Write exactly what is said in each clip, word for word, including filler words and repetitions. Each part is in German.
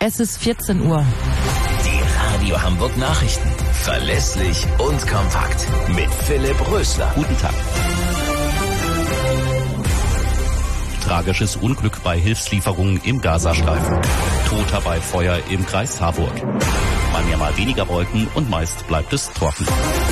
Es ist vierzehn Uhr. Die Radio Hamburg Nachrichten. Verlässlich und kompakt. Mit Philipp Rösler. Guten Tag. Tragisches Unglück bei Hilfslieferungen im Gazastreifen. Toter bei Feuer im Kreis Harburg. Mal mehr, mal weniger Wolken und meist bleibt es trocken.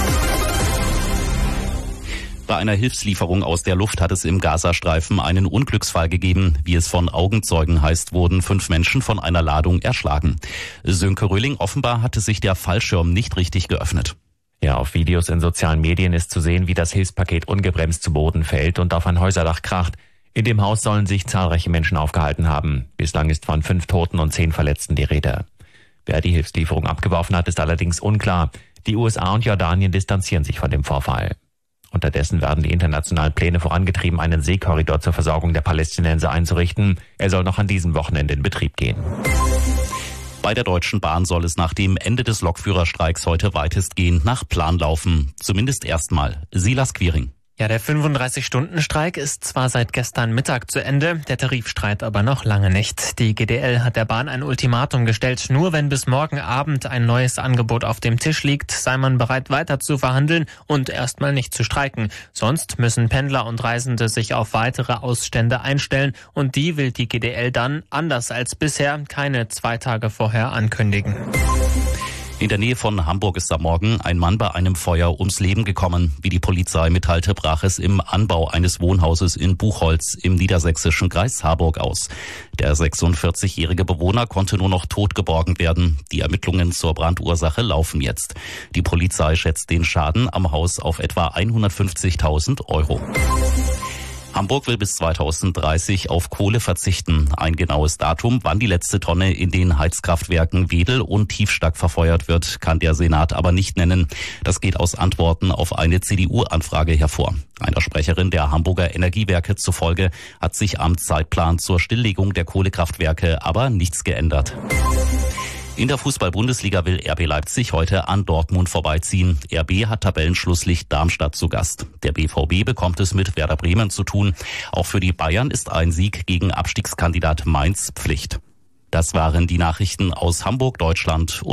Bei einer Hilfslieferung aus der Luft hat es im Gazastreifen einen Unglücksfall gegeben. Wie es von Augenzeugen heißt, wurden fünf Menschen von einer Ladung erschlagen. Sönke Röhling, offenbar hatte sich der Fallschirm nicht richtig geöffnet. Ja, auf Videos in sozialen Medien ist zu sehen, wie das Hilfspaket ungebremst zu Boden fällt und auf ein Häuserdach kracht. In dem Haus sollen sich zahlreiche Menschen aufgehalten haben. Bislang ist von fünf Toten und zehn Verletzten die Rede. Wer die Hilfslieferung abgeworfen hat, ist allerdings unklar. Die U S A und Jordanien distanzieren sich von dem Vorfall. Unterdessen werden die internationalen Pläne vorangetrieben, einen Seekorridor zur Versorgung der Palästinenser einzurichten. Er soll noch an diesem Wochenende in Betrieb gehen. Bei der Deutschen Bahn soll es nach dem Ende des Lokführerstreiks heute weitestgehend nach Plan laufen. Zumindest erstmal. Silas Quiring. Ja, der fünfunddreißig-Stunden-Streik ist zwar seit gestern Mittag zu Ende, der Tarifstreit aber noch lange nicht. Die G D L hat der Bahn ein Ultimatum gestellt. Nur wenn bis morgen Abend ein neues Angebot auf dem Tisch liegt, sei man bereit weiter zu verhandeln und erstmal nicht zu streiken. Sonst müssen Pendler und Reisende sich auf weitere Ausstände einstellen und die will die G D L dann, anders als bisher, keine zwei Tage vorher ankündigen. In der Nähe von Hamburg ist am Morgen ein Mann bei einem Feuer ums Leben gekommen. Wie die Polizei mitteilte, brach es im Anbau eines Wohnhauses in Buchholz im niedersächsischen Kreis Harburg aus. Der sechsundvierzigjährige Bewohner konnte nur noch tot geborgen werden. Die Ermittlungen zur Brandursache laufen jetzt. Die Polizei schätzt den Schaden am Haus auf etwa hundertfünfzigtausend Euro. Hamburg will bis zweitausenddreißig auf Kohle verzichten. Ein genaues Datum, wann die letzte Tonne in den Heizkraftwerken Wedel und Tiefstack verfeuert wird, kann der Senat aber nicht nennen. Das geht aus Antworten auf eine C D U-Anfrage hervor. Einer Sprecherin der Hamburger Energiewerke zufolge hat sich am Zeitplan zur Stilllegung der Kohlekraftwerke aber nichts geändert. In der Fußball-Bundesliga will R B Leipzig heute an Dortmund vorbeiziehen. R B hat Tabellenschlusslicht Darmstadt zu Gast. Der B V B bekommt es mit Werder Bremen zu tun. Auch für die Bayern ist ein Sieg gegen Abstiegskandidat Mainz Pflicht. Das waren die Nachrichten aus Hamburg, Deutschland.